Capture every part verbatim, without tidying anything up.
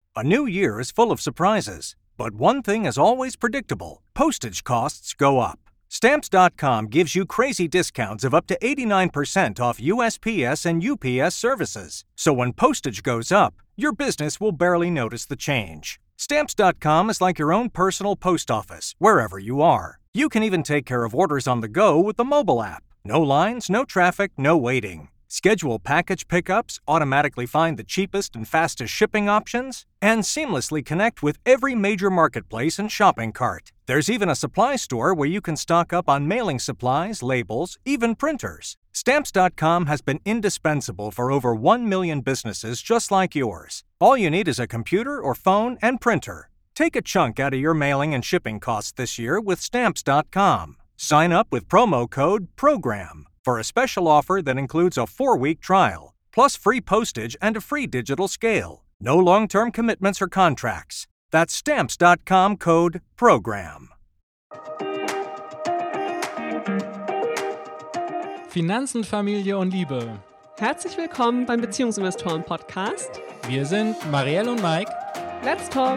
A new year is full of surprises, but one thing is always predictable. Postage costs go up. Stamps dot com gives you crazy discounts of up to eighty-nine percent off U S P S and U P S services. So when postage goes up, your business will barely notice the change. Stamps dot com is like your own personal post office, wherever you are. You can even take care of orders on the go with the mobile app. No lines, no traffic, no waiting. Schedule package pickups, automatically find the cheapest and fastest shipping options, and seamlessly connect with every major marketplace and shopping cart. There's even a supply store where you can stock up on mailing supplies, labels, even printers. Stamps dot com has been indispensable for over one million businesses just like yours. All you need is a computer or phone and printer. Take a chunk out of your mailing and shipping costs this year with Stamps dot com. Sign up with promo code PROGRAM for a special offer that includes a four-week trial, plus free postage and a free digital scale. No long-term commitments or contracts. That's Stamps dot com code PROGRAM. Finanzen, Familie und Liebe. Herzlich willkommen beim Beziehungsinvestoren-Podcast. Wir sind Marielle und Mike. Let's talk!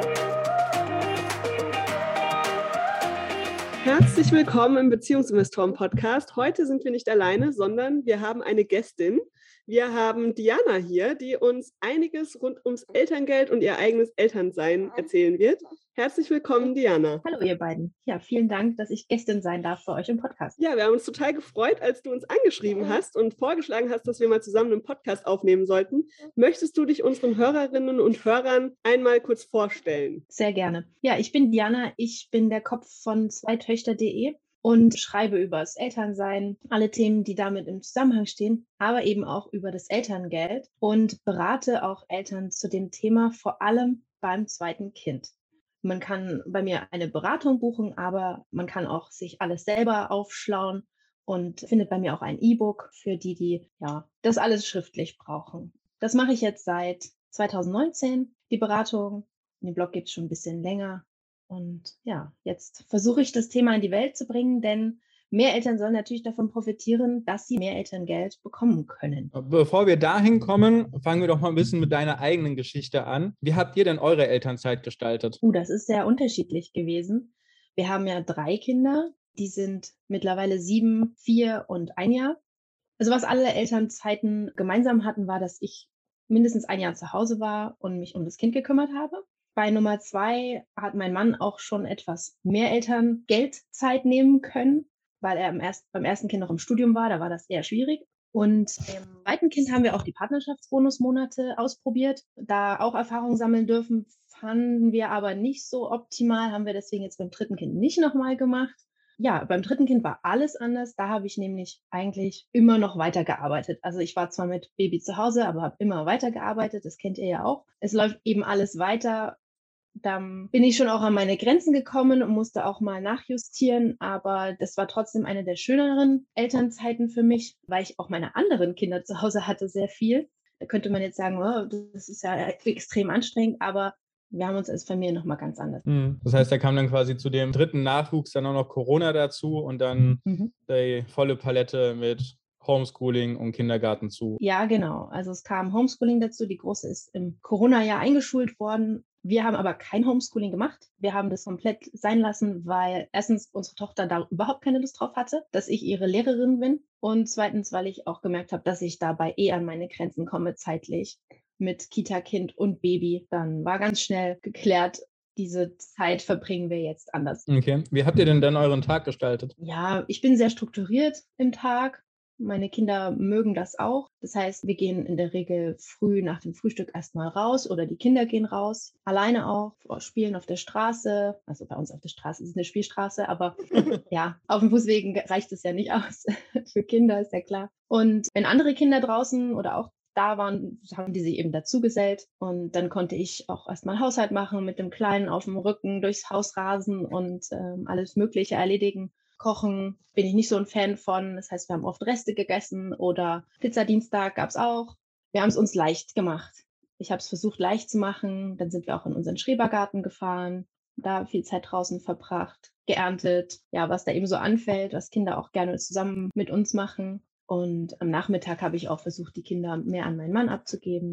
Herzlich willkommen im Beziehungsinvestoren-Podcast. Heute sind wir nicht alleine, sondern wir haben eine Gästin. Wir haben Diana hier, die uns einiges rund ums Elterngeld und ihr eigenes Elternsein erzählen wird. Herzlich willkommen, Diana. Hallo ihr beiden. Ja, vielen Dank, dass ich Gästin sein darf für euch im Podcast. Ja, wir haben uns total gefreut, als du uns angeschrieben hast und vorgeschlagen hast, dass wir mal zusammen einen Podcast aufnehmen sollten. Möchtest du dich unseren Hörerinnen und Hörern einmal kurz vorstellen? Sehr gerne. Ja, ich bin Diana. Ich bin der Kopf von zweitöchter punkt de und schreibe über das Elternsein, alle Themen, die damit im Zusammenhang stehen, aber eben auch über das Elterngeld und berate auch Eltern zu dem Thema, vor allem beim zweiten Kind. Man kann bei mir eine Beratung buchen, aber man kann auch sich alles selber aufschlauen und findet bei mir auch ein E-Book für die, die ja das alles schriftlich brauchen. Das mache ich jetzt seit zwanzig neunzehn, die Beratung. Den Blog gibt es schon ein bisschen länger. Und ja, jetzt versuche ich das Thema in die Welt zu bringen, denn mehr Eltern sollen natürlich davon profitieren, dass sie mehr Elterngeld bekommen können. Bevor wir dahin kommen, fangen wir doch mal ein bisschen mit deiner eigenen Geschichte an. Wie habt ihr denn eure Elternzeit gestaltet? Uh, das ist sehr unterschiedlich gewesen. Wir haben ja drei Kinder, die sind mittlerweile sieben, vier und ein Jahr. Also was alle Elternzeiten gemeinsam hatten, war, dass ich mindestens ein Jahr zu Hause war und mich um das Kind gekümmert habe. Bei Nummer zwei hat mein Mann auch schon etwas mehr Elterngeldzeit nehmen können, weil er im erst, beim ersten Kind noch im Studium war, da war das eher schwierig. Und im zweiten Kind haben wir auch die Partnerschaftsbonusmonate ausprobiert, da auch Erfahrungen sammeln dürfen, fanden wir aber nicht so optimal, haben wir deswegen jetzt beim dritten Kind nicht nochmal gemacht. Ja, beim dritten Kind war alles anders, da habe ich nämlich eigentlich immer noch weitergearbeitet. Also ich war zwar mit Baby zu Hause, aber habe immer weitergearbeitet, das kennt ihr ja auch. Es läuft eben alles weiter. Dann bin ich schon auch an meine Grenzen gekommen und musste auch mal nachjustieren, aber das war trotzdem eine der schöneren Elternzeiten für mich, weil ich auch meine anderen Kinder zu Hause hatte, sehr viel. Da könnte man jetzt sagen, oh, das ist ja extrem anstrengend, aber wir haben uns als Familie nochmal ganz anders. Das heißt, da kam dann quasi zu dem dritten Nachwuchs dann auch noch Corona dazu und dann mhm. die volle Palette mit Homeschooling und Kindergarten zu. Ja, genau. Also es kam Homeschooling dazu. Die Große ist im Corona-Jahr eingeschult worden. Wir haben aber kein Homeschooling gemacht. Wir haben das komplett sein lassen, weil erstens unsere Tochter da überhaupt keine Lust drauf hatte, dass ich ihre Lehrerin bin. Und zweitens, weil ich auch gemerkt habe, dass ich dabei eh an meine Grenzen komme zeitlich mit Kita-Kind und Baby. Dann war ganz schnell geklärt, diese Zeit verbringen wir jetzt anders. Okay. Wie habt ihr denn dann euren Tag gestaltet? Ja, ich bin sehr strukturiert im Tag. Meine Kinder mögen das auch. Das heißt, wir gehen in der Regel früh nach dem Frühstück erstmal raus oder die Kinder gehen raus. Alleine auch, spielen auf der Straße. Also bei uns auf der Straße ist es eine Spielstraße, aber ja, auf dem Fußwegen reicht es ja nicht aus. Für Kinder ist ja klar. Und wenn andere Kinder draußen oder auch da waren, haben die sich eben dazugesellt. Und dann konnte ich auch erstmal Haushalt machen, mit dem Kleinen auf dem Rücken durchs Haus rasen und ähm, alles Mögliche erledigen. Kochen bin ich nicht so ein Fan von. Das heißt, wir haben oft Reste gegessen oder Pizzadienstag gab es auch. Wir haben es uns leicht gemacht. Ich habe es versucht, leicht zu machen. Dann sind wir auch in unseren Schrebergarten gefahren, da viel Zeit draußen verbracht, geerntet. Ja, was da eben so anfällt, was Kinder auch gerne zusammen mit uns machen. Und am Nachmittag habe ich auch versucht, die Kinder mehr an meinen Mann abzugeben.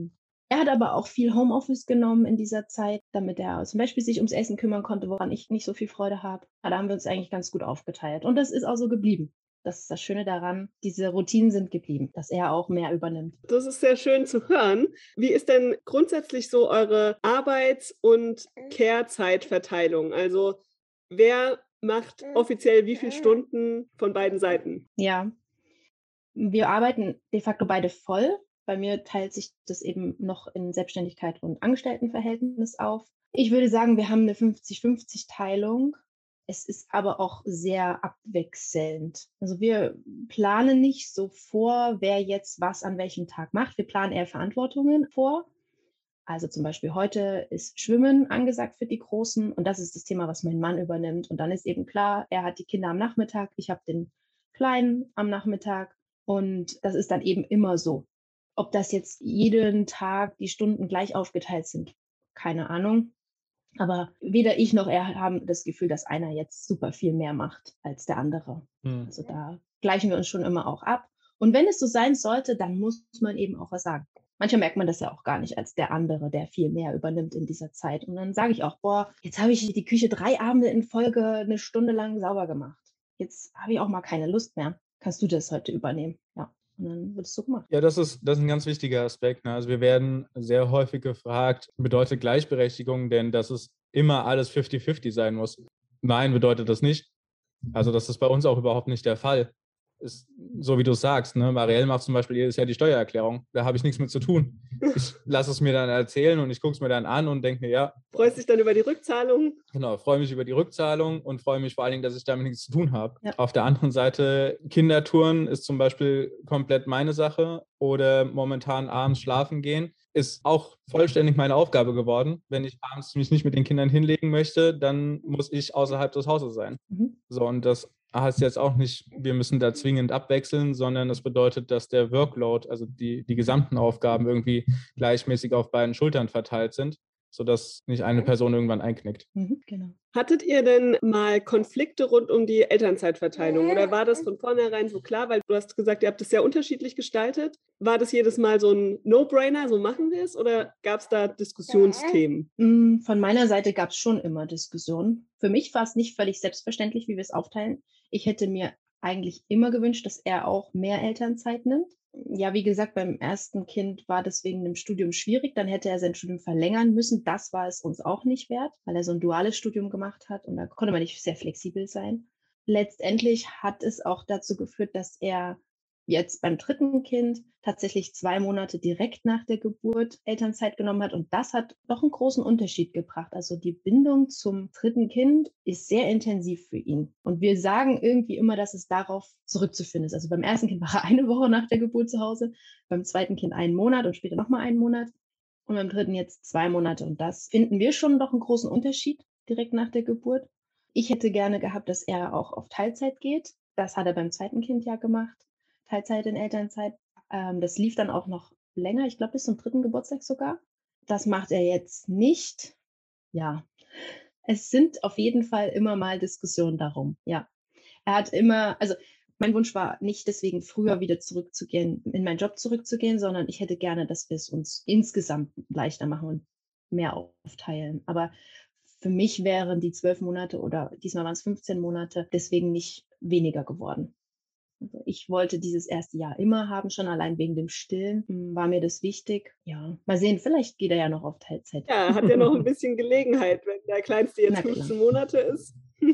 Er hat aber auch viel Homeoffice genommen in dieser Zeit, damit er zum Beispiel sich ums Essen kümmern konnte, woran ich nicht so viel Freude habe. Aber da haben wir uns eigentlich ganz gut aufgeteilt. Und das ist auch so geblieben. Das ist das Schöne daran, diese Routinen sind geblieben, dass er auch mehr übernimmt. Das ist sehr schön zu hören. Wie ist denn grundsätzlich so eure Arbeits- und Care-Zeitverteilung? Also wer macht offiziell wie viele Stunden von beiden Seiten? Ja, wir arbeiten de facto beide voll. Bei mir teilt sich das eben noch in Selbstständigkeit und Angestelltenverhältnis auf. Ich würde sagen, wir haben eine fünfzig-fünfzig-Teilung. Es ist aber auch sehr abwechselnd. Also wir planen nicht so vor, wer jetzt was an welchem Tag macht. Wir planen eher Verantwortungen vor. Also zum Beispiel heute ist Schwimmen angesagt für die Großen und das ist das Thema, was mein Mann übernimmt. Und dann ist eben klar, er hat die Kinder am Nachmittag, ich habe den Kleinen am Nachmittag und das ist dann eben immer so. Ob das jetzt jeden Tag die Stunden gleich aufgeteilt sind, keine Ahnung. Aber weder ich noch er haben das Gefühl, dass einer jetzt super viel mehr macht als der andere. Hm. Also da gleichen wir uns schon immer auch ab. Und wenn es so sein sollte, dann muss man eben auch was sagen. Manchmal merkt man das ja auch gar nicht als der andere, der viel mehr übernimmt in dieser Zeit. Und dann sage ich auch, boah, jetzt habe ich die Küche drei Abende in Folge eine Stunde lang sauber gemacht. Jetzt habe ich auch mal keine Lust mehr. Kannst du das heute übernehmen? Ja. Und dann wird es so gemacht. Ja, das ist, das ist ein ganz wichtiger Aspekt. Ne? Also wir werden sehr häufig gefragt, bedeutet Gleichberechtigung denn, dass es immer alles fünfzig fünfzig sein muss? Nein, bedeutet das nicht. Also das ist bei uns auch überhaupt nicht der Fall. Ist so, wie du es sagst. Ne? Marielle macht zum Beispiel jedes Jahr die Steuererklärung. Da habe ich nichts mit zu tun. Ich lasse es mir dann erzählen und ich gucke es mir dann an und denke mir, ja. Freust dich dann über die Rückzahlung? Genau, freue mich über die Rückzahlung und freue mich vor allen Dingen, dass ich damit nichts zu tun habe. Ja. Auf der anderen Seite, Kindertouren ist zum Beispiel komplett meine Sache oder momentan abends schlafen gehen ist auch vollständig meine Aufgabe geworden. Wenn ich abends mich nicht mit den Kindern hinlegen möchte, dann muss ich außerhalb des Hauses sein. Mhm. So, und das heißt jetzt auch nicht, wir müssen da zwingend abwechseln, sondern das bedeutet, dass der Workload, also die, die gesamten Aufgaben irgendwie gleichmäßig auf beiden Schultern verteilt sind, sodass nicht eine Person irgendwann einknickt. Mhm, genau. Hattet ihr denn mal Konflikte rund um die Elternzeitverteilung oder war das von vornherein so klar, weil du hast gesagt, ihr habt es sehr unterschiedlich gestaltet? War das jedes Mal so ein No-Brainer, so machen wir es oder gab es da Diskussionsthemen? Von meiner Seite gab es schon immer Diskussionen. Für mich war es nicht völlig selbstverständlich, wie wir es aufteilen. Ich hätte mir eigentlich immer gewünscht, dass er auch mehr Elternzeit nimmt. Ja, wie gesagt, beim ersten Kind war das wegen dem Studium schwierig. Dann hätte er sein Studium verlängern müssen. Das war es uns auch nicht wert, weil er so ein duales Studium gemacht hat und da konnte man nicht sehr flexibel sein. Letztendlich hat es auch dazu geführt, dass er jetzt beim dritten Kind tatsächlich zwei Monate direkt nach der Geburt Elternzeit genommen hat. Und das hat doch einen großen Unterschied gebracht. Also die Bindung zum dritten Kind ist sehr intensiv für ihn. Und wir sagen irgendwie immer, dass es darauf zurückzuführen ist. Also beim ersten Kind war er eine Woche nach der Geburt zu Hause, beim zweiten Kind einen Monat und später nochmal einen Monat und beim dritten jetzt zwei Monate. Und das finden wir schon doch einen großen Unterschied direkt nach der Geburt. Ich hätte gerne gehabt, dass er auch auf Teilzeit geht. Das hat er beim zweiten Kind ja gemacht. Teilzeit in Elternzeit. Ähm, das lief dann auch noch länger, ich glaube bis zum dritten Geburtstag sogar. Das macht er jetzt nicht. Ja, es sind auf jeden Fall immer mal Diskussionen darum. Ja, er hat immer, also mein Wunsch war nicht deswegen früher wieder zurückzugehen, in meinen Job zurückzugehen, sondern ich hätte gerne, dass wir es uns insgesamt leichter machen und mehr aufteilen. Aber für mich wären die zwölf Monate oder diesmal waren es fünfzehn Monate deswegen nicht weniger geworden. Also ich wollte dieses erste Jahr immer haben, schon allein wegen dem Stillen war mir das wichtig. Ja, mal sehen, vielleicht geht er ja noch auf Teilzeit. Ja, hat ja noch ein bisschen Gelegenheit, wenn der Kleinste jetzt fünfzehn Monate ist.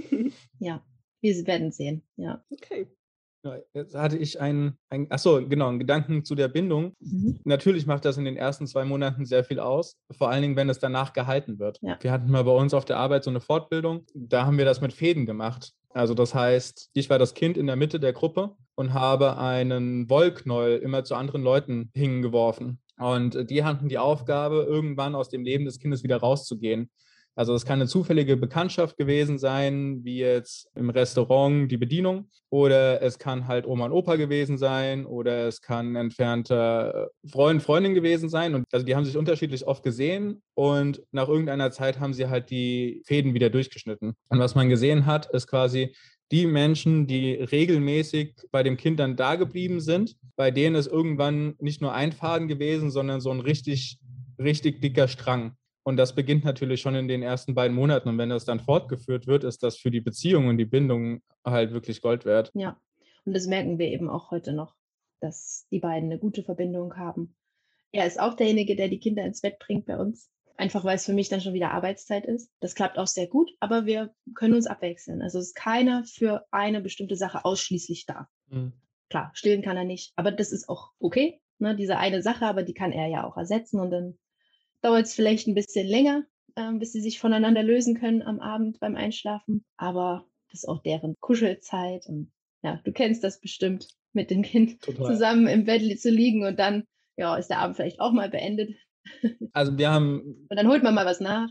Ja, wir werden sehen, ja. Okay. Ja, jetzt hatte ich einen, ein, achso, genau, einen Gedanken zu der Bindung. Mhm. Natürlich macht das in den ersten zwei Monaten sehr viel aus, vor allen Dingen, wenn es danach gehalten wird. Ja. Wir hatten mal bei uns auf der Arbeit so eine Fortbildung, da haben wir das mit Fäden gemacht. Also das heißt, ich war das Kind in der Mitte der Gruppe und habe einen Wollknäuel immer zu anderen Leuten hingeworfen. Und die hatten die Aufgabe, irgendwann aus dem Leben des Kindes wieder rauszugehen. Also es kann eine zufällige Bekanntschaft gewesen sein, wie jetzt im Restaurant die Bedienung, oder es kann halt Oma und Opa gewesen sein, oder es kann ein entfernter Freund, Freundin gewesen sein. Und also die haben sich unterschiedlich oft gesehen und nach irgendeiner Zeit haben sie halt die Fäden wieder durchgeschnitten. Und was man gesehen hat, ist quasi die Menschen, die regelmäßig bei dem Kind dann da geblieben sind, bei denen ist irgendwann nicht nur ein Faden gewesen, sondern so ein richtig richtig dicker Strang. Und das beginnt natürlich schon in den ersten beiden Monaten. Und wenn das dann fortgeführt wird, ist das für die Beziehung und die Bindung halt wirklich Gold wert. Ja, und das merken wir eben auch heute noch, dass die beiden eine gute Verbindung haben. Er ist auch derjenige, der die Kinder ins Bett bringt bei uns. Einfach weil es für mich dann schon wieder Arbeitszeit ist. Das klappt auch sehr gut, aber wir können uns abwechseln. Also ist keiner für eine bestimmte Sache ausschließlich da. Mhm. Klar, stillen kann er nicht, aber das ist auch okay, ne, diese eine Sache, aber die kann er ja auch ersetzen und dann dauert es vielleicht ein bisschen länger, äh, bis sie sich voneinander lösen können am Abend beim Einschlafen. Aber das ist auch deren Kuschelzeit und ja, du kennst das bestimmt, mit dem Kind Total. Zusammen im Bett zu liegen und dann ja, ist der Abend vielleicht auch mal beendet. Also wir haben... Und dann holt man mal was nach.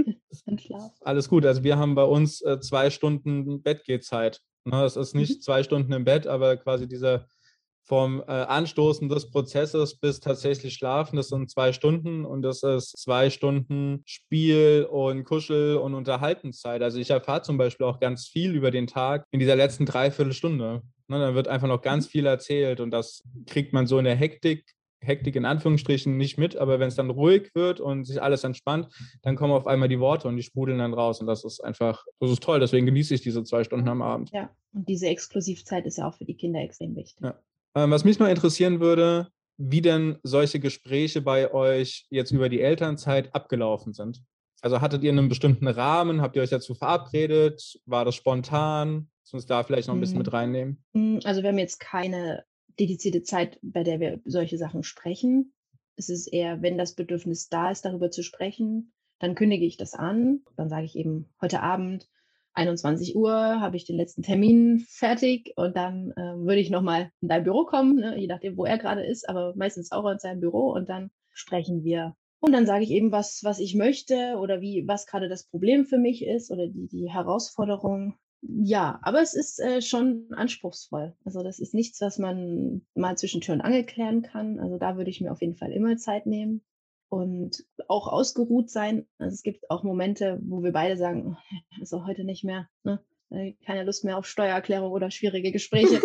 Schlaf. Alles gut, also wir haben bei uns äh, zwei Stunden Bettgehzeit. Ne, das ist nicht mhm. zwei Stunden im Bett, aber quasi dieser vom äh, Anstoßen des Prozesses bis tatsächlich Schlafen, das sind zwei Stunden und das ist zwei Stunden Spiel und Kuschel und Unterhaltenszeit. Also ich erfahre zum Beispiel auch ganz viel über den Tag in dieser letzten Dreiviertelstunde. Ne, da wird einfach noch ganz viel erzählt und das kriegt man so in der Hektik Hektik in Anführungsstrichen nicht mit, aber wenn es dann ruhig wird und sich alles entspannt, dann kommen auf einmal die Worte und die sprudeln dann raus und das ist einfach, das ist toll, deswegen genieße ich diese zwei Stunden am Abend. Ja, und diese Exklusivzeit ist ja auch für die Kinder extrem wichtig. Ja. Ähm, was mich noch interessieren würde, wie denn solche Gespräche bei euch jetzt über die Elternzeit abgelaufen sind. Also hattet ihr einen bestimmten Rahmen, habt ihr euch dazu verabredet, war das spontan? Lass uns da vielleicht noch ein bisschen mit reinnehmen. Also wir haben jetzt keine dedizierte Zeit, bei der wir solche Sachen sprechen. Es ist eher, wenn das Bedürfnis da ist, darüber zu sprechen, dann kündige ich das an. Dann sage ich eben, heute Abend, einundzwanzig Uhr, habe ich den letzten Termin fertig und dann äh, würde ich nochmal in dein Büro kommen, ne, je nachdem, wo er gerade ist, aber meistens auch in seinem Büro und dann sprechen wir. Und dann sage ich eben, was, was ich möchte oder wie, was gerade das Problem für mich ist oder die, die Herausforderung. Ja, aber es ist äh, schon anspruchsvoll. Also das ist nichts, was man mal zwischen Tür und Angel klären kann. Also da würde ich mir auf jeden Fall immer Zeit nehmen und auch ausgeruht sein. Also es gibt auch Momente, wo wir beide sagen, oh, ist auch heute nicht mehr, ne? Keine Lust mehr auf Steuererklärung oder schwierige Gespräche.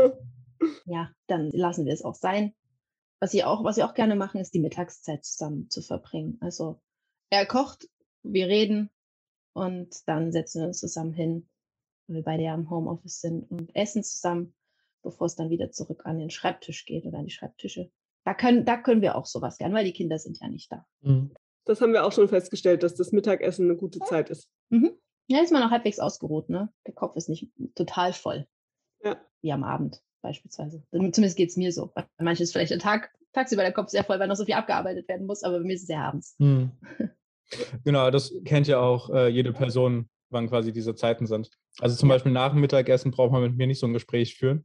Ja, dann lassen wir es auch sein. Was ich auch, was wir auch gerne machen, ist die Mittagszeit zusammen zu verbringen. Also er kocht, wir reden und dann setzen wir uns zusammen hin, weil wir beide ja im Homeoffice sind und essen zusammen, bevor es dann wieder zurück an den Schreibtisch geht oder an die Schreibtische. Da können, da können wir auch sowas gerne, weil die Kinder sind ja nicht da. Das haben wir auch schon festgestellt, dass das Mittagessen eine gute Zeit ist. Mhm. Ja, ist man auch halbwegs ausgeruht, ne? Der Kopf ist nicht total voll. Ja. Wie am Abend beispielsweise. Zumindest geht es mir so. Bei manchen ist vielleicht der Tag, tagsüber der Kopf sehr voll, weil noch so viel abgearbeitet werden muss, aber bei mir ist es ja abends. Hm. Genau, das kennt ja auch äh, jede Person, wann quasi diese Zeiten sind. Also zum ja. Beispiel nach dem Mittagessen braucht man mit mir nicht so ein Gespräch führen.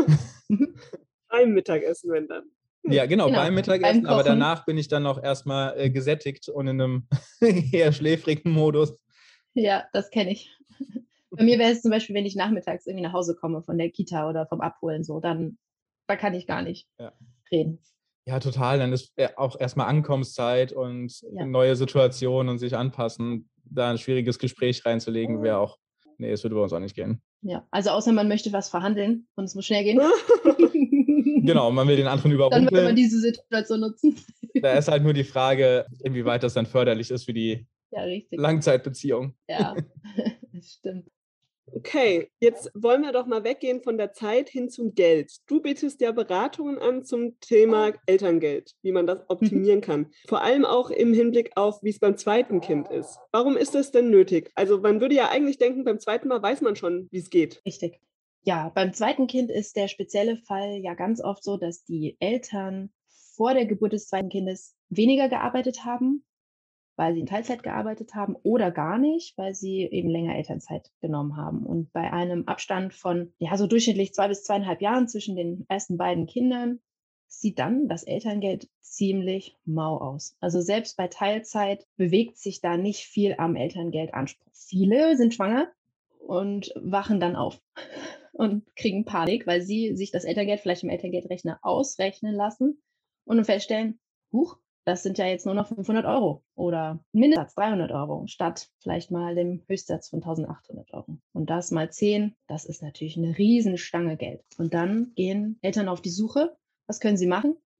Beim Mittagessen, wenn dann. Ja, genau, genau, beim Mittagessen, beim aber danach bin ich dann noch erstmal äh, gesättigt und in einem eher schläfrigen Modus. Ja, das kenne ich. Bei mir wäre es zum Beispiel, wenn ich nachmittags irgendwie nach Hause komme von der Kita oder vom Abholen, so, dann da kann ich gar nicht ja. reden. Ja, total. Dann ist auch erstmal Ankommenszeit und ja. neue Situationen und sich anpassen. Da ein schwieriges Gespräch reinzulegen, wäre auch, nee, es würde bei uns auch nicht gehen. Ja, also außer man möchte was verhandeln und es muss schnell gehen. Genau, man will den anderen überrumpeln. Dann will man diese Situation nutzen. Da ist halt nur die Frage, inwieweit das dann förderlich ist für die ja, richtig. Langzeitbeziehung. Ja, das stimmt. Okay, jetzt wollen wir doch mal weggehen von der Zeit hin zum Geld. Du bietest ja Beratungen an zum Thema Elterngeld, wie man das optimieren kann. Vor allem auch im Hinblick auf, wie es beim zweiten Kind ist. Warum ist das denn nötig? Also man würde ja eigentlich denken, beim zweiten Mal weiß man schon, wie es geht. Richtig. Ja, beim zweiten Kind ist der spezielle Fall ja ganz oft so, dass die Eltern vor der Geburt des zweiten Kindes weniger gearbeitet haben, weil sie in Teilzeit gearbeitet haben oder gar nicht, weil sie eben länger Elternzeit genommen haben. Und bei einem Abstand von, ja, so durchschnittlich zwei bis zweieinhalb Jahren zwischen den ersten beiden Kindern sieht dann das Elterngeld ziemlich mau aus. Also selbst bei Teilzeit bewegt sich da nicht viel am Elterngeldanspruch. Viele sind schwanger und wachen dann auf und kriegen Panik, weil sie sich das Elterngeld vielleicht im Elterngeldrechner ausrechnen lassen und dann feststellen, huch, das sind ja jetzt nur noch fünfhundert Euro oder Mindestsatz dreihundert Euro statt vielleicht mal dem Höchstsatz von eintausendachthundert Euro. Und das mal zehn, das ist natürlich eine Riesenstange Geld. Und dann gehen Eltern auf die Suche. Was können sie machen?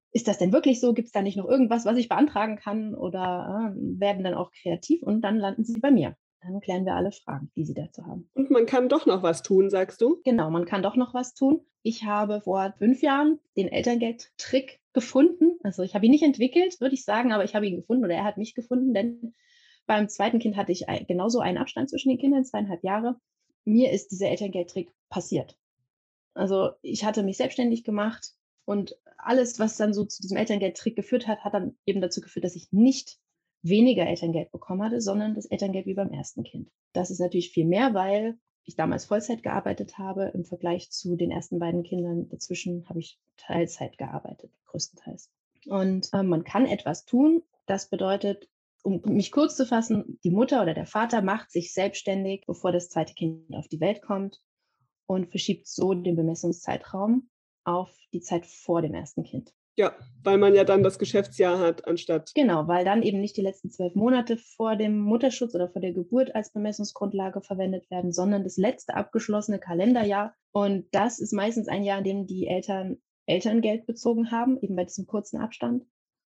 ist das denn wirklich so? Gibt es da nicht noch irgendwas, was ich beantragen kann? Oder äh, werden dann auch kreativ und dann landen sie bei mir. Dann klären wir alle Fragen, die sie dazu haben. Und man kann doch noch was tun, sagst du? Genau, man kann doch noch was tun. Ich habe vor fünf Jahren den Elterngeldtrick gefunden. Also ich habe ihn nicht entwickelt, würde ich sagen, aber ich habe ihn gefunden oder er hat mich gefunden, denn beim zweiten Kind hatte ich ein, genauso einen Abstand zwischen den Kindern, zweieinhalb Jahre. Mir ist dieser Elterngeldtrick passiert. Also ich hatte mich selbstständig gemacht und alles, was dann so zu diesem Elterngeldtrick geführt hat, hat dann eben dazu geführt, dass ich nicht weniger Elterngeld bekommen hatte, sondern das Elterngeld wie beim ersten Kind. Das ist natürlich viel mehr, weil ich damals Vollzeit gearbeitet habe. Im Vergleich zu den ersten beiden Kindern dazwischen habe ich Teilzeit gearbeitet, größtenteils. Und äh, man kann etwas tun. Das bedeutet, um mich kurz zu fassen, die Mutter oder der Vater macht sich selbstständig, bevor das zweite Kind auf die Welt kommt und verschiebt so den Bemessungszeitraum auf die Zeit vor dem ersten Kind. Ja, weil man ja dann das Geschäftsjahr hat, anstatt... Genau, weil dann eben nicht die letzten zwölf Monate vor dem Mutterschutz oder vor der Geburt als Bemessungsgrundlage verwendet werden, sondern das letzte abgeschlossene Kalenderjahr. Und das ist meistens ein Jahr, in dem die Eltern Elterngeld bezogen haben, eben bei diesem kurzen Abstand.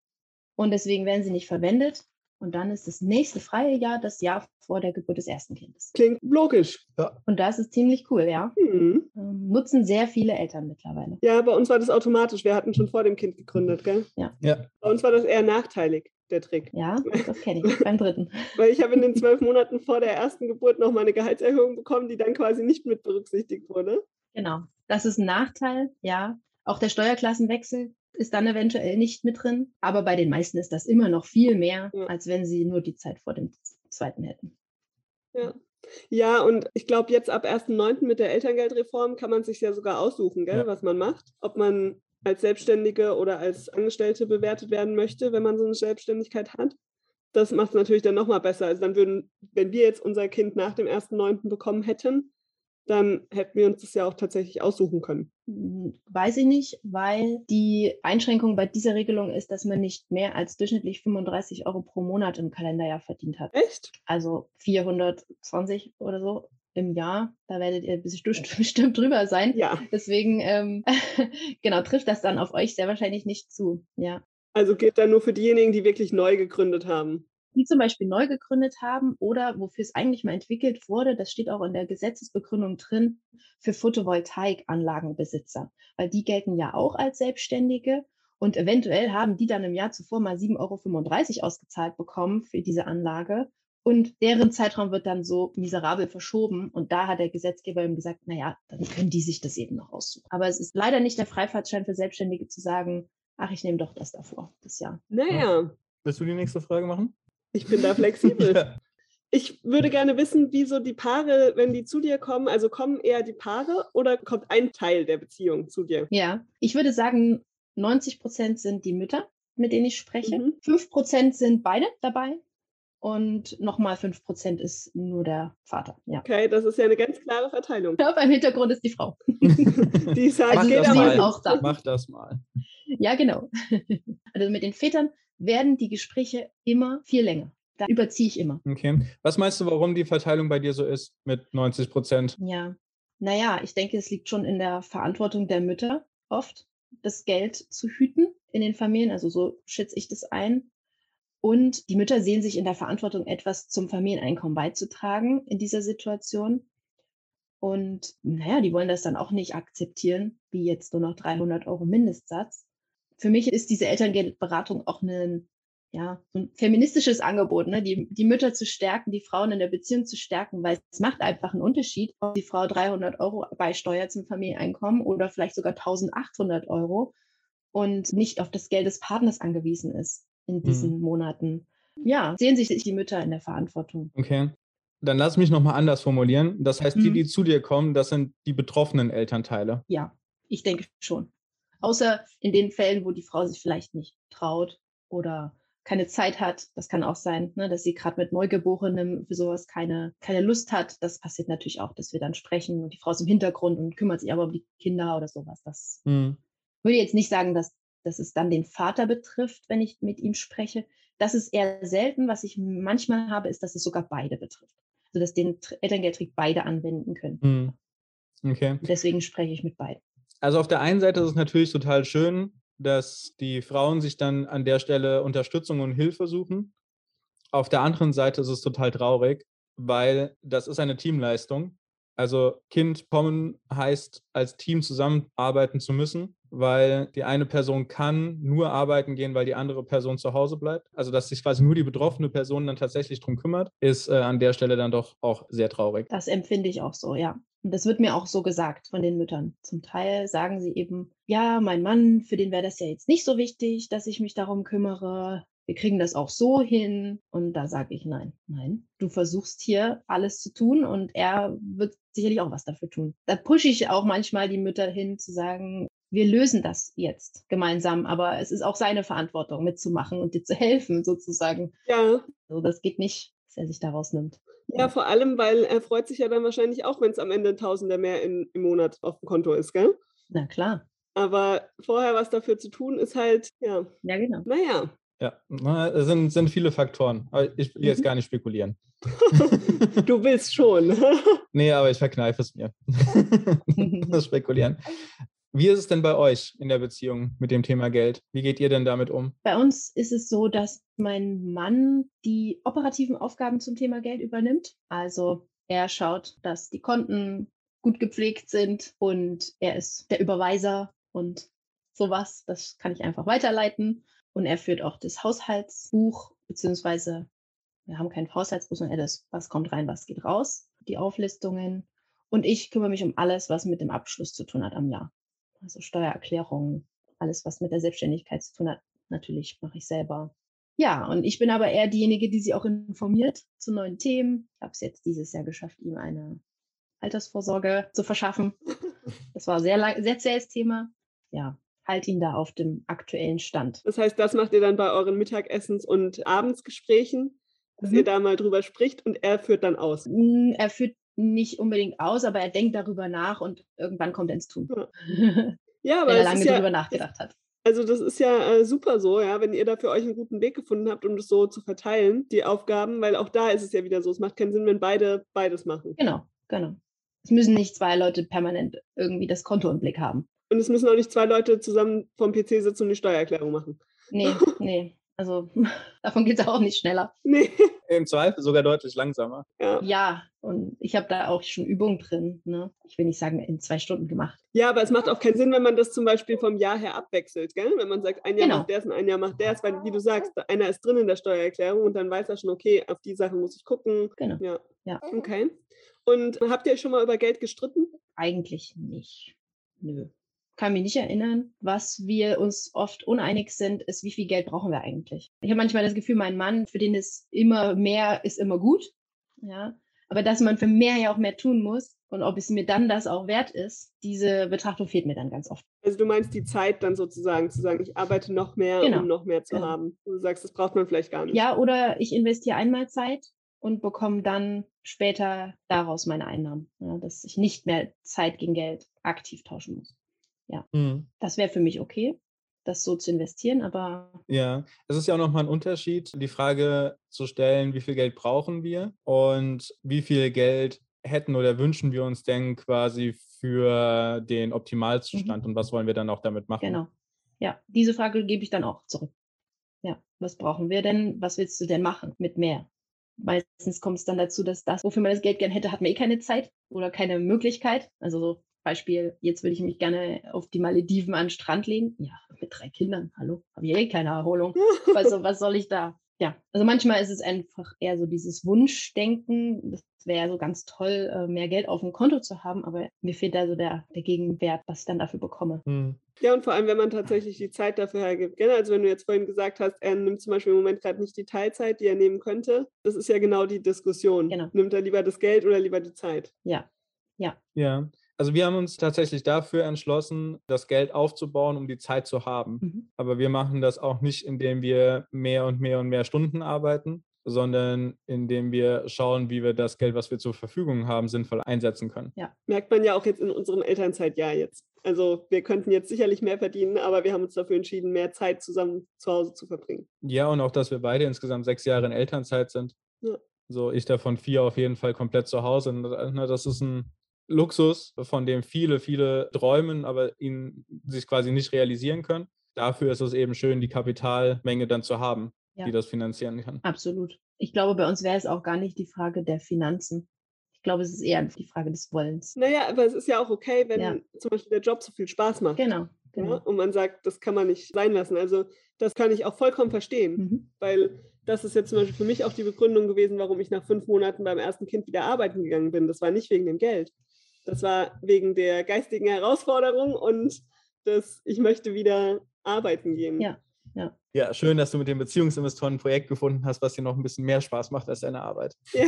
Und deswegen werden sie nicht verwendet. Und dann ist das nächste freie Jahr das Jahr vor der Geburt des ersten Kindes. Klingt logisch. Ja. Und das ist ziemlich cool, ja. Hm. Ähm, nutzen sehr viele Eltern mittlerweile. Ja, bei uns war das automatisch. Wir hatten schon vor dem Kind gegründet, gell? Ja. Ja. Bei uns war das eher nachteilig, der Trick. Ja, das kenne ich beim dritten. Weil ich habe in den zwölf Monaten vor der ersten Geburt noch mal eine Gehaltserhöhung bekommen, die dann quasi nicht mit berücksichtigt wurde. Genau. Das ist ein Nachteil, ja. Auch der Steuerklassenwechsel ist dann eventuell nicht mit drin. Aber bei den meisten ist das immer noch viel mehr, Ja. als wenn sie nur die Zeit vor dem zweiten hätten. Ja. Ja, und ich glaube, jetzt ab ersten neunten mit der Elterngeldreform kann man sich ja sogar aussuchen, gell, Ja. was man macht. Ob man als Selbstständige oder als Angestellte bewertet werden möchte, wenn man so eine Selbstständigkeit hat. Das macht es natürlich dann nochmal besser. Also dann würden, wenn wir jetzt unser Kind nach dem ersten neunten bekommen hätten, dann hätten wir uns das ja auch tatsächlich aussuchen können. Weiß ich nicht, weil die Einschränkung bei dieser Regelung ist, dass man nicht mehr als durchschnittlich fünfunddreißig Euro pro Monat im Kalenderjahr verdient hat. Echt? Also vierhundertzwanzig oder so im Jahr. Da werdet ihr bestimmt drüber sein. Ja. Deswegen, ähm, genau, trifft das dann auf euch sehr wahrscheinlich nicht zu. Ja. Also geht dann nur für diejenigen, die wirklich neu gegründet haben. Die zum Beispiel neu gegründet haben oder wofür es eigentlich mal entwickelt wurde, das steht auch in der Gesetzesbegründung drin, für Photovoltaikanlagenbesitzer, weil die gelten ja auch als Selbstständige und eventuell haben die dann im Jahr zuvor mal sieben Euro fünfunddreißig ausgezahlt bekommen für diese Anlage und deren Zeitraum wird dann so miserabel verschoben und da hat der Gesetzgeber ihm gesagt, naja, dann können die sich das eben noch aussuchen. Aber es ist leider nicht der Freifahrtschein für Selbstständige zu sagen, ach, ich nehme doch das davor, das Jahr. Naja. Willst du die nächste Frage machen? Ich bin da flexibel. Ja. Ich würde gerne wissen, wie so die Paare, wenn die zu dir kommen, also kommen eher die Paare oder kommt ein Teil der Beziehung zu dir? Ja, ich würde sagen, neunzig Prozent sind die Mütter, mit denen ich spreche. Mhm. fünf Prozent sind beide dabei und nochmal fünf Prozent ist nur der Vater. Ja. Okay, das ist ja eine ganz klare Verteilung. Auf einem Hintergrund ist die Frau. Die sagt, Mach jeder das mal. mal. auch da. Mach das mal. Ja, genau. Also mit den Vätern werden die Gespräche immer viel länger. Da überziehe ich immer. Okay. Was meinst du, warum die Verteilung bei dir so ist mit neunzig Prozent? Ja, naja, ich denke, es liegt schon in der Verantwortung der Mütter oft, das Geld zu hüten in den Familien. Also so schätze ich das ein. Und die Mütter sehen sich in der Verantwortung, etwas zum Familieneinkommen beizutragen in dieser Situation. Und naja, die wollen das dann auch nicht akzeptieren, wie jetzt nur noch dreihundert Euro Mindestsatz. Für mich ist diese Elterngeldberatung auch ein, ja, so ein feministisches Angebot, ne? die, die Mütter zu stärken, die Frauen in der Beziehung zu stärken, weil es macht einfach einen Unterschied, ob die Frau dreihundert Euro beisteuert zum Familieneinkommen oder vielleicht sogar eintausendachthundert Euro und nicht auf das Geld des Partners angewiesen ist in diesen Mhm. Monaten. Ja, sehen sich die Mütter in der Verantwortung. Okay. Dann lass mich nochmal anders formulieren. Das heißt, die, Mhm. die zu dir kommen, das sind die betroffenen Elternteile. Ja, ich denke schon. Außer in den Fällen, wo die Frau sich vielleicht nicht traut oder keine Zeit hat. Das kann auch sein, ne, dass sie gerade mit Neugeborenem für sowas keine, keine Lust hat. Das passiert natürlich auch, dass wir dann sprechen und die Frau ist im Hintergrund und kümmert sich aber um die Kinder oder sowas. Das Mhm. würde jetzt nicht sagen, dass, dass es dann den Vater betrifft, wenn ich mit ihm spreche. Das ist eher selten. Was ich manchmal habe, ist, dass es sogar beide betrifft. Also dass den Tr- Elterngeldtrick beide anwenden können. Mhm. Okay. Deswegen spreche ich mit beiden. Also auf der einen Seite ist es natürlich total schön, dass die Frauen sich dann an der Stelle Unterstützung und Hilfe suchen. Auf der anderen Seite ist es total traurig, weil das ist eine Teamleistung. Also Kind kommen heißt, als Team zusammenarbeiten zu müssen, weil die eine Person kann nur arbeiten gehen, weil die andere Person zu Hause bleibt. Also dass sich quasi nur die betroffene Person dann tatsächlich drum kümmert, ist äh, an der Stelle dann doch auch sehr traurig. Das empfinde ich auch so, ja. Und das wird mir auch so gesagt von den Müttern. Zum Teil sagen sie eben, ja, mein Mann, für den wäre das ja jetzt nicht so wichtig, dass ich mich darum kümmere. Wir kriegen das auch so hin. Und da sage ich, nein, nein. Du versuchst hier alles zu tun und er wird sicherlich auch was dafür tun. Da pushe ich auch manchmal die Mütter hin, zu sagen, wir lösen das jetzt gemeinsam, aber es ist auch seine Verantwortung, mitzumachen und dir zu helfen, sozusagen. Ja. Also das geht nicht, dass er sich da rausnimmt. Ja, vor allem, weil er freut sich ja dann wahrscheinlich auch, wenn es am Ende ein Tausender mehr in, im Monat auf dem Konto ist, gell? Na klar. Aber vorher was dafür zu tun, ist halt, ja. Ja, genau. Naja. Ja, es sind, sind viele Faktoren. Aber ich will mhm. jetzt gar nicht spekulieren. Du willst schon. Nee, aber ich verkneife es mir. Das Spekulieren. Wie ist es denn bei euch in der Beziehung mit dem Thema Geld? Wie geht ihr denn damit um? Bei uns ist es so, dass mein Mann die operativen Aufgaben zum Thema Geld übernimmt. Also er schaut, dass die Konten gut gepflegt sind und er ist der Überweiser und sowas. Das kann ich einfach weiterleiten. Und er führt auch das Haushaltsbuch, beziehungsweise wir haben kein Haushaltsbuch, sondern er das, was kommt rein, was geht raus, die Auflistungen. Und ich kümmere mich um alles, was mit dem Abschluss zu tun hat am Jahr. Also Steuererklärungen, alles, was mit der Selbstständigkeit zu tun hat, natürlich mache ich selber. Ja, und ich bin aber eher diejenige, die sie auch informiert zu neuen Themen. Ich habe es jetzt dieses Jahr geschafft, ihm eine Altersvorsorge zu verschaffen. Das war sehr lang, sehr zähes Thema. Ja, halt ihn da auf dem aktuellen Stand. Das heißt, das macht ihr dann bei euren Mittagessens- und Abendsgesprächen, dass mhm. ihr da mal drüber spricht und er führt dann aus? Er führt nicht unbedingt aus, aber er denkt darüber nach und irgendwann kommt er ins Tun. Ja, ja aber wenn er lange ist ja, darüber nachgedacht hat. Also das ist ja äh, super so, ja, wenn ihr da für euch einen guten Weg gefunden habt, um das so zu verteilen, die Aufgaben, weil auch da ist es ja wieder so, es macht keinen Sinn, wenn beide beides machen. Genau, genau. Es müssen nicht zwei Leute permanent irgendwie das Konto im Blick haben. Und es müssen auch nicht zwei Leute zusammen vorm P C sitzen und die Steuererklärung machen. Nee, nee. Also davon geht es auch nicht schneller. Nee. Im Zweifel sogar deutlich langsamer. Ja, ja, und ich habe da auch schon Übungen drin. Ne? Ich will nicht sagen, in zwei Stunden gemacht. Ja, aber es macht auch keinen Sinn, wenn man das zum Beispiel vom Jahr her abwechselt, gell? Wenn man sagt, ein Jahr Genau. macht der es und ein Jahr macht der es, weil, wie du sagst, einer ist drin in der Steuererklärung und dann weiß er schon, okay, auf die Sachen muss ich gucken. Genau. Ja. Ja. Okay. Und habt ihr euch schon mal über Geld gestritten? Eigentlich nicht. Nö. Kann mich nicht erinnern. Was wir uns oft uneinig sind, ist, wie viel Geld brauchen wir eigentlich? Ich habe manchmal das Gefühl, mein Mann, für den ist immer mehr, ist immer gut. Ja. Aber dass man für mehr ja auch mehr tun muss und ob es mir dann das auch wert ist, diese Betrachtung fehlt mir dann ganz oft. Also du meinst die Zeit dann sozusagen, zu sagen, ich arbeite noch mehr, genau. um noch mehr zu genau. haben. Du sagst, das braucht man vielleicht gar nicht. Ja, oder ich investiere einmal Zeit und bekomme dann später daraus meine Einnahmen. Ja, dass ich nicht mehr Zeit gegen Geld aktiv tauschen muss. Ja, mhm. Das wäre für mich okay, das so zu investieren, aber... Ja, es ist ja auch nochmal ein Unterschied, die Frage zu stellen, wie viel Geld brauchen wir und wie viel Geld hätten oder wünschen wir uns denn quasi für den Optimalzustand mhm. und was wollen wir dann auch damit machen? Genau, ja, diese Frage gebe ich dann auch zurück. Ja, was brauchen wir denn, was willst du denn machen mit mehr? Meistens kommt es dann dazu, dass das, wofür man das Geld gerne hätte, hat man eh keine Zeit oder keine Möglichkeit, also so Beispiel, jetzt würde ich mich gerne auf die Malediven an den Strand legen. Ja, mit drei Kindern, hallo, habe ich eh keine Erholung. Also was soll ich da? Ja, also manchmal ist es einfach eher so dieses Wunschdenken. Das wäre so ganz toll, mehr Geld auf dem Konto zu haben, aber mir fehlt da so der, der Gegenwert, was ich dann dafür bekomme. Hm. Ja, und vor allem, wenn man tatsächlich die Zeit dafür hergibt. Also wenn du jetzt vorhin gesagt hast, er nimmt zum Beispiel im Moment gerade nicht die Teilzeit, die er nehmen könnte. Das ist ja genau die Diskussion. Genau. Nimmt er lieber das Geld oder lieber die Zeit? Ja, ja. Ja. Also wir haben uns tatsächlich dafür entschlossen, das Geld aufzubauen, um die Zeit zu haben. Mhm. Aber wir machen das auch nicht, indem wir mehr und mehr und mehr Stunden arbeiten, sondern indem wir schauen, wie wir das Geld, was wir zur Verfügung haben, sinnvoll einsetzen können. Ja. Merkt man ja auch jetzt in unserem Elternzeitjahr jetzt. Also wir könnten jetzt sicherlich mehr verdienen, aber wir haben uns dafür entschieden, mehr Zeit zusammen zu Hause zu verbringen. Ja, und auch, dass wir beide insgesamt sechs Jahre in Elternzeit sind. Ja. So, ich davon vier auf jeden Fall komplett zu Hause. Das ist ein Luxus, von dem viele, viele träumen, aber ihn sich quasi nicht realisieren können. dafür ist es eben schön, die Kapitalmenge dann zu haben, Ja. die das finanzieren kann. Absolut. Ich glaube, bei uns wäre es auch gar nicht die Frage der Finanzen. Ich glaube, es ist eher die Frage des Wollens. Naja, aber es ist ja auch okay, wenn Ja. zum Beispiel der Job so viel Spaß macht. Genau, Ja? genau. Und man sagt, das kann man nicht sein lassen. Also das kann ich auch vollkommen verstehen, Mhm. weil das ist jetzt zum Beispiel für mich auch die Begründung gewesen, warum ich nach fünf Monaten beim ersten Kind wieder arbeiten gegangen bin. Das war nicht wegen dem Geld. Das war wegen der geistigen Herausforderung und das, ich möchte wieder arbeiten gehen. Ja, ja. Ja, schön, dass du mit den Beziehungsinvestoren ein Projekt gefunden hast, was dir noch ein bisschen mehr Spaß macht als deine Arbeit. Ja.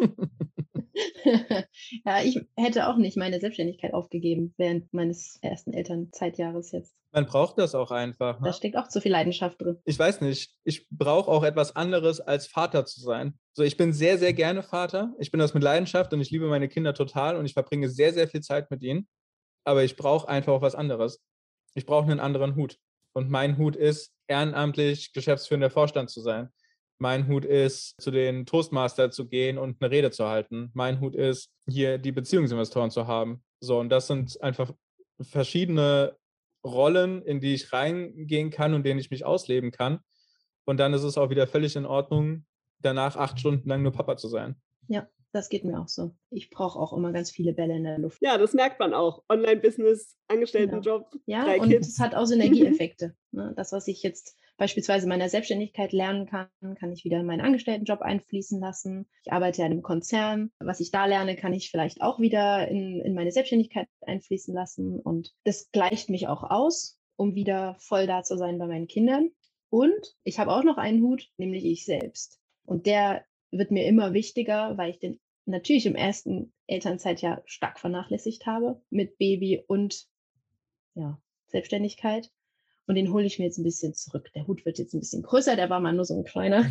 Ja, ich hätte auch nicht meine Selbstständigkeit aufgegeben während meines ersten Elternzeitjahres jetzt. Man braucht das auch einfach. Ne? Da steckt auch zu viel Leidenschaft drin. Ich weiß nicht, ich brauche auch etwas anderes als Vater zu sein. So, ich bin sehr, sehr gerne Vater. Ich bin das mit Leidenschaft und ich liebe meine Kinder total und ich verbringe sehr, sehr viel Zeit mit ihnen. Aber ich brauche einfach auch was anderes. Ich brauche einen anderen Hut. Und mein Hut ist, ehrenamtlich geschäftsführender Vorstand zu sein. Mein Hut ist, zu den Toastmaster zu gehen und eine Rede zu halten. Mein Hut ist, hier die Beziehungsinvestoren zu haben. So, und das sind einfach verschiedene Rollen, in die ich reingehen kann und in denen ich mich ausleben kann. Und dann ist es auch wieder völlig in Ordnung, danach acht Stunden lang nur Papa zu sein. Ja, das geht mir auch so. Ich brauche auch immer ganz viele Bälle in der Luft. Ja, das merkt man auch. Online-Business, Angestelltenjob, Ja, drei und Kids. es hat auch Synergieeffekte. Ne? Das, was ich jetzt beispielsweise in meiner Selbstständigkeit lernen kann, kann ich wieder in meinen Angestelltenjob einfließen lassen. Ich arbeite ja in einem Konzern. Was ich da lerne, kann ich vielleicht auch wieder in, in meine Selbstständigkeit einfließen lassen. Und das gleicht mich auch aus, um wieder voll da zu sein bei meinen Kindern. Und ich habe auch noch einen Hut, nämlich ich selbst. Und der wird mir immer wichtiger, weil ich den natürlich im ersten Elternzeitjahr stark vernachlässigt habe mit Baby und ja, Selbstständigkeit. Und den hole ich mir jetzt ein bisschen zurück. Der Hut wird jetzt ein bisschen größer, der war mal nur so ein kleiner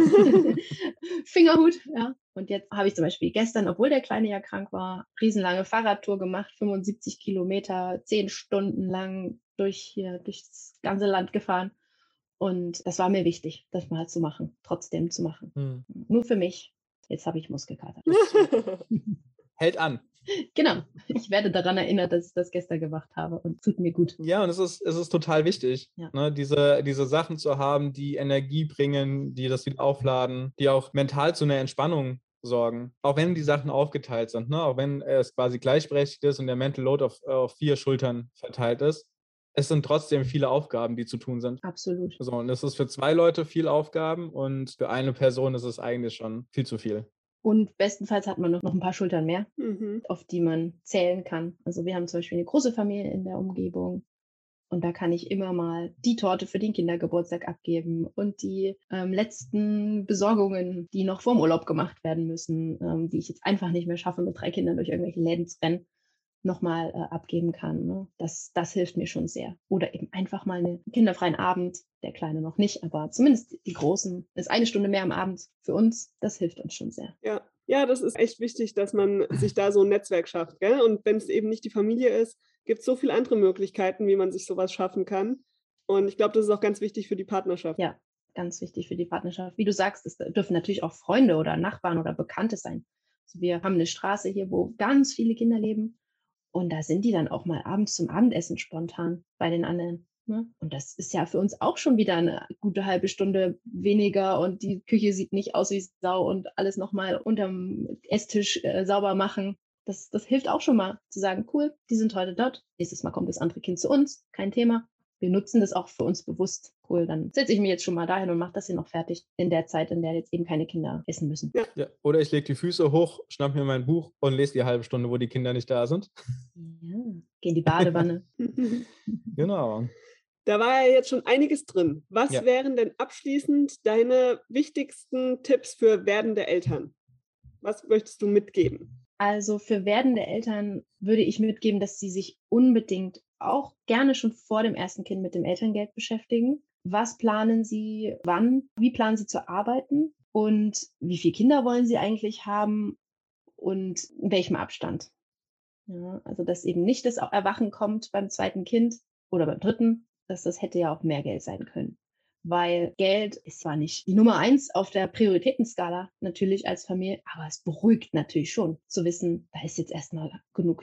Fingerhut. Ja. Und jetzt habe ich zum Beispiel gestern, obwohl der Kleine ja krank war, riesenlange Fahrradtour gemacht, fünfundsiebzig Kilometer, zehn Stunden lang durch hier, durch das ganze Land gefahren. Und das war mir wichtig, das mal zu machen, trotzdem zu machen. Hm. Nur für mich. Jetzt habe ich Muskelkater. Hält an. Genau. Ich werde daran erinnert, dass ich das gestern gemacht habe und tut mir gut. Ja, und es ist, es ist total wichtig, ja. ne, diese, diese Sachen zu haben, die Energie bringen, die das wieder aufladen, die auch mental zu einer Entspannung sorgen. Auch wenn die Sachen aufgeteilt sind, ne, auch wenn es quasi gleichberechtigt ist und der Mental Load auf, auf vier Schultern verteilt ist. Es sind trotzdem viele Aufgaben, die zu tun sind. Absolut. So, und es ist für zwei Leute viel Aufgaben und für eine Person ist es eigentlich schon viel zu viel. Und bestenfalls hat man noch ein paar Schultern mehr, Mhm. auf die man zählen kann. Also wir haben zum Beispiel eine große Familie in der Umgebung und da kann ich immer mal die Torte für den Kindergeburtstag abgeben und die ähm, letzten Besorgungen, die noch vorm Urlaub gemacht werden müssen, ähm, die ich jetzt einfach nicht mehr schaffe, mit drei Kindern durch irgendwelche Läden zu rennen, nochmal äh, abgeben kann. Ne? Das, das hilft mir schon sehr. Oder eben einfach mal einen kinderfreien Abend, der Kleine noch nicht, aber zumindest die Großen, ist eine Stunde mehr am Abend für uns, das hilft uns schon sehr. Ja, ja, das ist echt wichtig, dass man sich da so ein Netzwerk schafft. Gell? Und wenn es eben nicht die Familie ist, gibt es so viele andere Möglichkeiten, wie man sich sowas schaffen kann. Und ich glaube, das ist auch ganz wichtig für die Partnerschaft. Ja, ganz wichtig für die Partnerschaft. Wie du sagst, es dürfen natürlich auch Freunde oder Nachbarn oder Bekannte sein. Also wir haben eine Straße hier, wo ganz viele Kinder leben. Und da sind die dann auch mal abends zum Abendessen spontan bei den anderen. Ne? Und das ist ja für uns auch schon wieder eine gute halbe Stunde weniger und die Küche sieht nicht aus wie Sau und alles nochmal unterm Esstisch äh, sauber machen. Das, das hilft auch schon mal zu sagen, cool, die sind heute dort. Nächstes Mal kommt das andere Kind zu uns, kein Thema. Wir nutzen das auch für uns bewusst. Cool, dann setze ich mich jetzt schon mal dahin und mache das hier noch fertig in der Zeit, in der jetzt eben keine Kinder essen müssen. Ja. Ja, oder ich lege die Füße hoch, schnapp mir mein Buch und lese die halbe Stunde, wo die Kinder nicht da sind. Ja, geh in die Badewanne. Genau. Da war ja jetzt schon einiges drin. Was Ja. wären denn abschließend deine wichtigsten Tipps für werdende Eltern? Was möchtest du mitgeben? Also für werdende Eltern würde ich mitgeben, dass sie sich unbedingt auch gerne schon vor dem ersten Kind mit dem Elterngeld beschäftigen. Was planen sie, wann, wie planen sie zu arbeiten und wie viele Kinder wollen sie eigentlich haben und in welchem Abstand. Ja, also dass eben nicht das Erwachen kommt beim zweiten Kind oder beim dritten, dass das hätte ja auch mehr Geld sein können. Weil Geld ist zwar nicht die Nummer eins auf der Prioritätenskala natürlich als Familie, aber es beruhigt natürlich schon zu wissen, da ist jetzt erstmal genug da.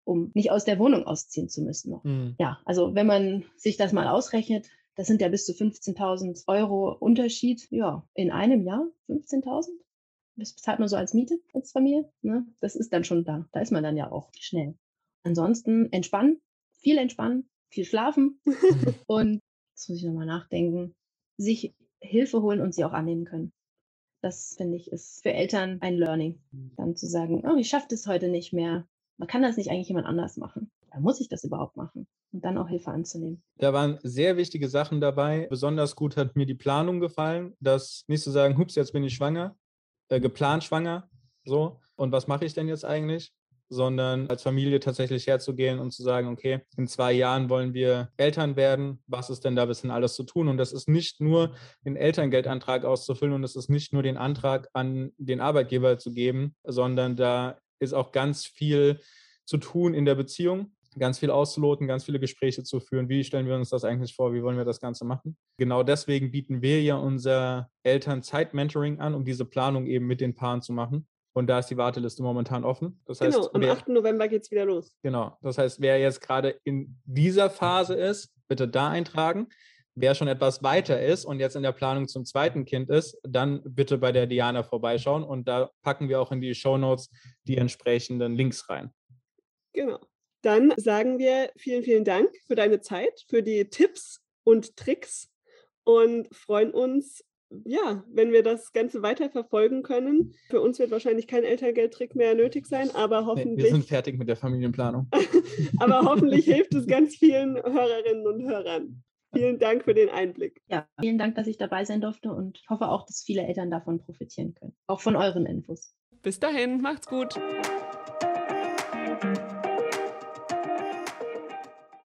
um nicht aus der Wohnung ausziehen zu müssen noch. Mhm. Ja, also wenn man sich das mal ausrechnet, das sind ja bis zu fünfzehntausend Euro Unterschied. Ja, in einem Jahr fünfzehntausend. Das bezahlt man so als Miete als Familie. Ne? Das ist dann schon da. Da ist man dann ja auch schnell. Ansonsten entspannen, viel entspannen, viel schlafen und, jetzt muss ich nochmal nachdenken, sich Hilfe holen und sie auch annehmen können. Das, finde ich, ist für Eltern ein Learning. Dann zu sagen, oh, ich schaffe das heute nicht mehr. Man kann das nicht eigentlich jemand anders machen. Da muss ich das überhaupt machen? Und dann auch Hilfe anzunehmen. Da waren sehr wichtige Sachen dabei. Besonders gut hat mir die Planung gefallen, dass nicht zu sagen, hups, jetzt bin ich schwanger, äh, geplant schwanger, so, und was mache ich denn jetzt eigentlich? Sondern als Familie tatsächlich herzugehen und zu sagen, okay, in zwei Jahren wollen wir Eltern werden, was ist denn da bis hin alles zu tun? Und das ist nicht nur den Elterngeldantrag auszufüllen und es ist nicht nur den Antrag an den Arbeitgeber zu geben, sondern da ist auch ganz viel zu tun in der Beziehung, ganz viel auszuloten, ganz viele Gespräche zu führen. Wie stellen wir uns das eigentlich vor? Wie wollen wir das Ganze machen? Genau deswegen bieten wir ja unser Elternzeit-Mentoring an, um diese Planung eben mit den Paaren zu machen. Und da ist die Warteliste momentan offen. Das heißt, genau, am wer, achten November geht es wieder los. Genau, das heißt, wer jetzt gerade in dieser Phase ist, bitte da eintragen. Wer schon etwas weiter ist und jetzt in der Planung zum zweiten Kind ist, dann bitte bei der Diana vorbeischauen und da packen wir auch in die Shownotes die entsprechenden Links rein. Genau. Dann sagen wir vielen, vielen Dank für deine Zeit, für die Tipps und Tricks und freuen uns, ja, wenn wir das Ganze weiter verfolgen können. Für uns wird wahrscheinlich kein Elterngeldtrick mehr nötig sein, aber hoffentlich... Nee, wir sind fertig mit der Familienplanung. aber hoffentlich hilft es ganz vielen Hörerinnen und Hörern. Vielen Dank für den Einblick. Ja, vielen Dank, dass ich dabei sein durfte und hoffe auch, dass viele Eltern davon profitieren können. Auch von euren Infos. Bis dahin, macht's gut.